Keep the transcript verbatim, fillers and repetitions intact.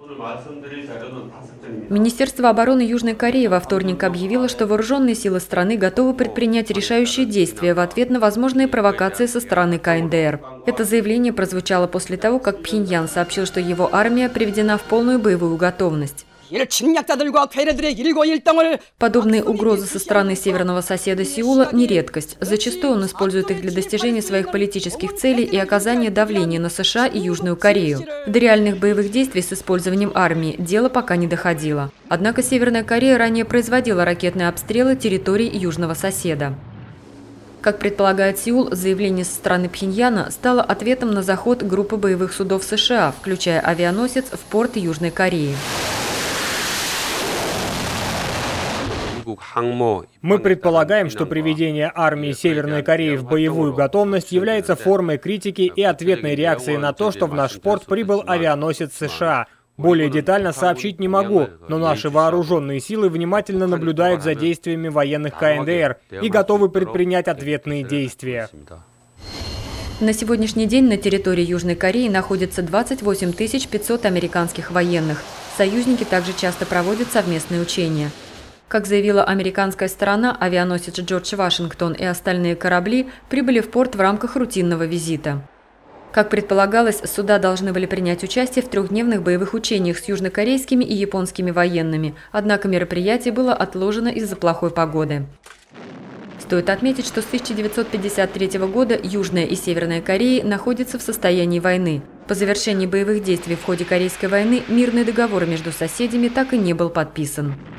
Министерство обороны Южной Кореи во вторник объявило, что вооруженные силы страны готовы предпринять решающие действия в ответ на возможные провокации со стороны ка эн дэ эр. Это заявление прозвучало после того, как Пхеньян сообщил, что его армия приведена в полную боевую готовность. Подобные угрозы со стороны северного соседа Сеула не редкость. Зачастую он использует их для достижения своих политических целей и оказания давления на США и Южную Корею. До реальных боевых действий с использованием армии дело пока не доходило. Однако Северная Корея ранее производила ракетные обстрелы территорий южного соседа. Как предполагает Сеул, заявление со стороны Пхеньяна стало ответом на заход группы боевых судов США, включая авианосец, в порт Южной Кореи. Мы предполагаем, что приведение армии Северной Кореи в боевую готовность является формой критики и ответной реакции на то, что в наш порт прибыл авианосец США. Более детально сообщить не могу, но наши вооруженные силы внимательно наблюдают за действиями военных ка эн дэ эр и готовы предпринять ответные действия. На сегодняшний день на территории Южной Кореи находится двадцать восемь тысяч пятьсот американских военных. Союзники также часто проводят совместные учения. Как заявила американская сторона, авианосец Джордж Вашингтон и остальные корабли прибыли в порт в рамках рутинного визита. Как предполагалось, суда должны были принять участие в трехдневных боевых учениях с южнокорейскими и японскими военными, однако мероприятие было отложено из-за плохой погоды. Стоит отметить, что с тысяча девятьсот пятьдесят третьего года Южная и Северная Кореи находятся в состоянии войны. По завершении боевых действий в ходе Корейской войны мирный договор между соседями так и не был подписан.